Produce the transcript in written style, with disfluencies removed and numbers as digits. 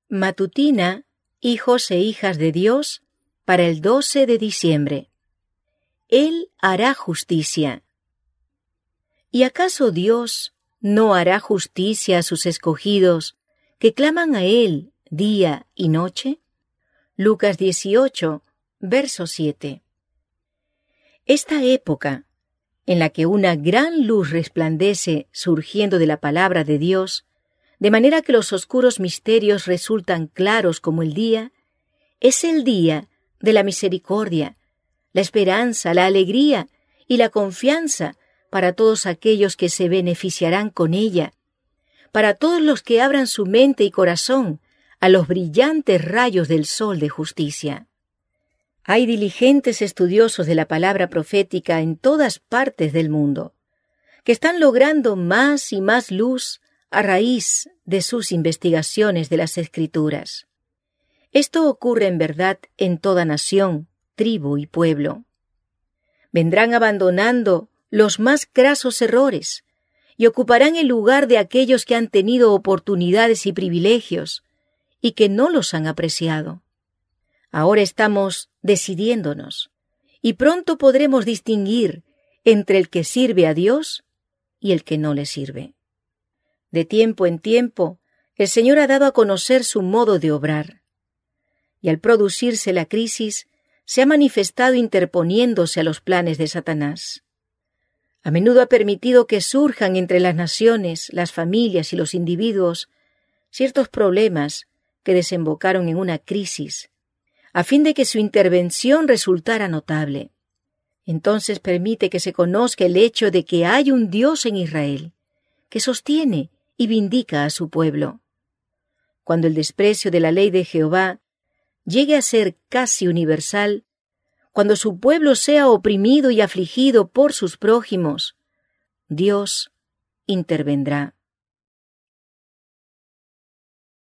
Matutina, hijos e hijas de Dios, para el 12 de diciembre. Él hará justicia. ¿Y acaso Dios no hará justicia a sus escogidos que claman a Él día y noche? Lucas 18, verso 7. Esta época, en la que una gran luz resplandece surgiendo de la palabra de Dios, de manera que los oscuros misterios resultan claros como el día, es el día de la misericordia, la esperanza, la alegría y la confianza para todos aquellos que se beneficiarán con ella, para todos los que abran su mente y corazón a los brillantes rayos del sol de justicia. Hay diligentes estudiosos de la palabra profética en todas partes del mundo, que están logrando más y más luz a raíz de sus investigaciones de las Escrituras. Esto ocurre en verdad en toda nación, tribu y pueblo. Vendrán abandonando los más crasos errores y ocuparán el lugar de aquellos que han tenido oportunidades y privilegios y que no los han apreciado. Ahora estamos decidiéndonos y pronto podremos distinguir entre el que sirve a Dios y el que no le sirve. De tiempo en tiempo, el Señor ha dado a conocer su modo de obrar. Y al producirse la crisis, se ha manifestado interponiéndose a los planes de Satanás. A menudo ha permitido que surjan entre las naciones, las familias y los individuos ciertos problemas que desembocaron en una crisis, a fin de que su intervención resultara notable. Entonces permite que se conozca el hecho de que hay un Dios en Israel, que sostiene y vindica a su pueblo. Cuando el desprecio de la ley de Jehová llegue a ser casi universal, cuando su pueblo sea oprimido y afligido por sus prójimos, Dios intervendrá.